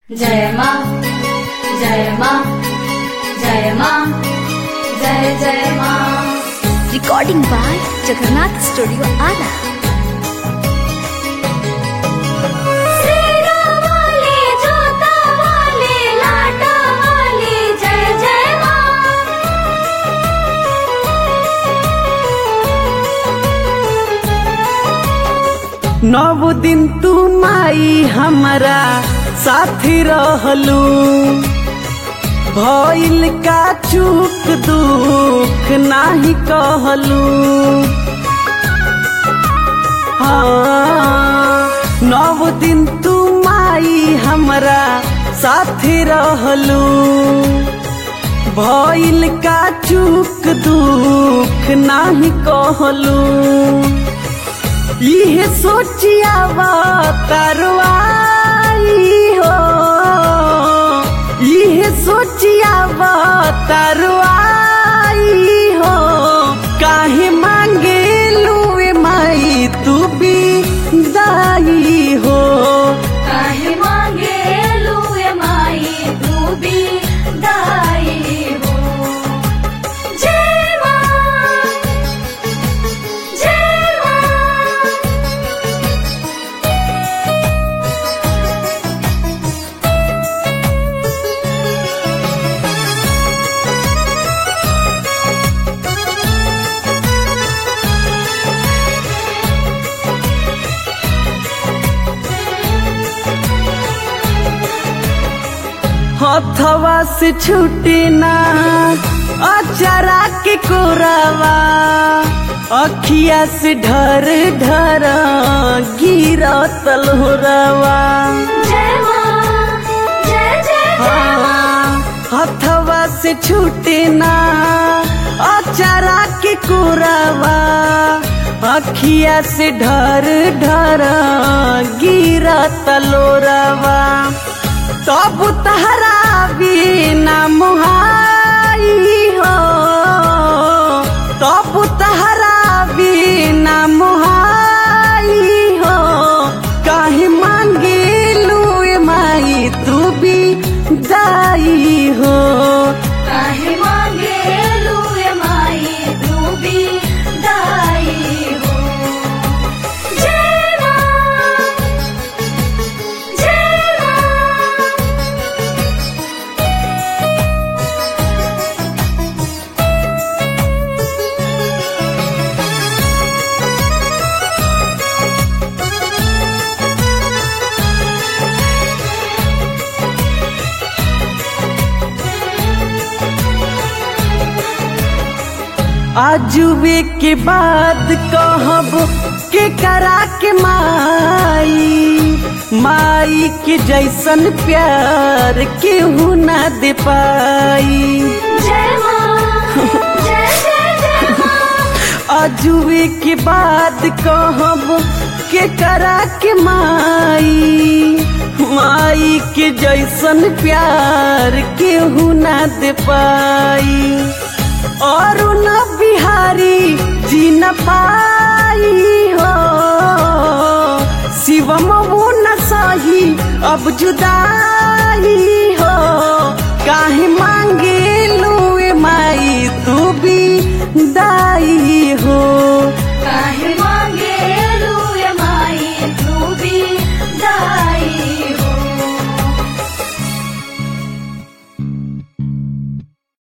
जय माँ जय माँ जय माँ जय जय माँ। Recording by Jagannath studio Ara. सेरा वाली जोता वाली लाटा वाली जय जय माँ। नौ दिन तू माई हमारा साथी रहलू, भइल का चूक दुख नाही कहलू। हाँ, नौ दिन तू माई हमारा साथी रहलू, भइल का चूक दुख नाही कहलू। इहे सोचिया तरवाई हो, इहे सोचिया तरवाई हो। काहे मांगे लुए माई तू भी दाई हो। काहे मांगे लुए माई तू भी दाई हो। जय माँ जय माँ। हथवा से छूटे ना अचारा के कोरावा, अखिया से ढर ढर गिरत लोरावा। जय माँ जय जय हाँ, हथवा से छूटे ना अचारा के कोरावा, अखिया से ढर ढर गिरत लोरावा। तब तहरा बिना मुहाई हो, तब तहरा बिना मुहाई हो। काहे मांगे लुए माई तू भी दाई हो। काहे मांगे लुए माई तू भी दाई हो। जय माँ जय माँ। आजुबे के बाद कहब के करा के माई, माई के जैसन प्यार केहू ना दे पाई। जय माँ जय जय जय माँ। आजुबे के बाद कहब के करा के माई, माई के जैसन प्यार केहू ना दे पाई। और न बिहारी जी न पाई हो, शिवम वो न सही अब जुदाई हो। काहे मांगे लुए माई तू भी दाई हो। काहे